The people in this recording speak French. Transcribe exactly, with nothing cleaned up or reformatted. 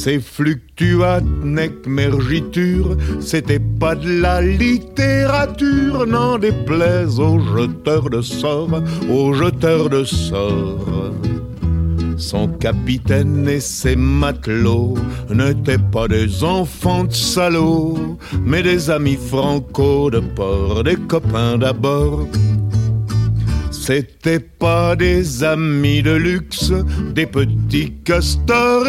Ces fluctuates nec mergiture, c'était pas de la littérature, n'en déplaise aux jeteurs de sorts, aux jeteurs de sorts. Son capitaine et ses matelots n'étaient pas des enfants de salauds, mais des amis franco de port, des copains d'abord. C'étaient pas des amis de luxe, des petits castors